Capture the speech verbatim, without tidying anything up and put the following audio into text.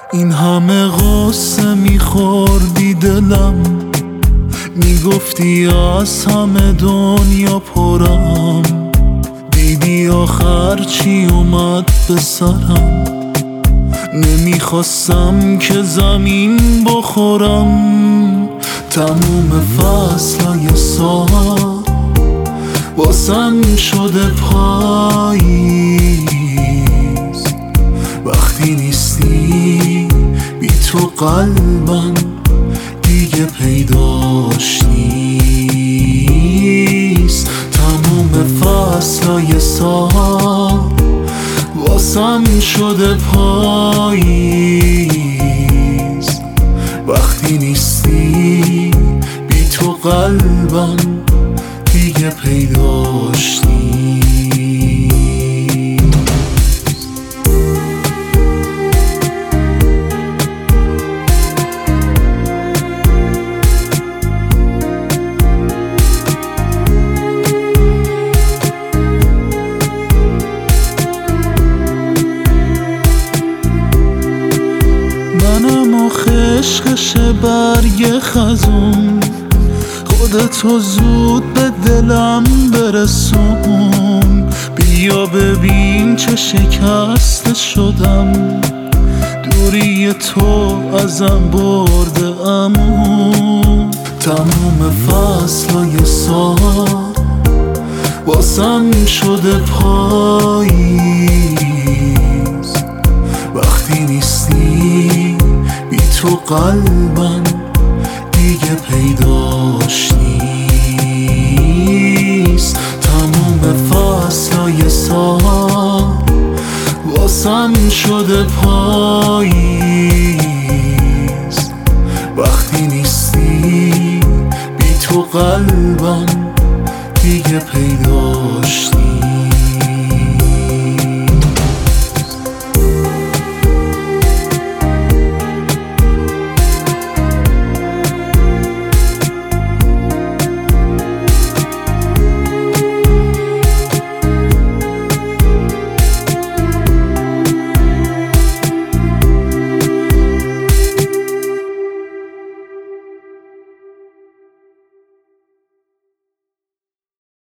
این همه غصه میخوردی دلم، میگفتی از همه دنیا پرم، دیدی آخر چی اومد به سرم. نمیخواستم که زمین بخورم، تموم فصلای سال واسم شده پاییز. وقتی نیستی بی تو قلبم دیگه پیداش نیست. تموم فصلای سال واسم شده پاییز. وقتی نیستی بی تو قلبم دیگه پیداش نیست. منم آخه عشقش برگ خزون، خودتو زود به دلم برسون. بیا ببین چه شکسته شدم، دوری تو ازم برده امون. تموم فصلای سال واسم شده پاییز. وقتی نیستی بی تو قلبم دیگه پیداش نیست. تموم فصلای سال واسم شده پاییز. وقتی نیستی بی تو قلبم دیگه پیداش نیست.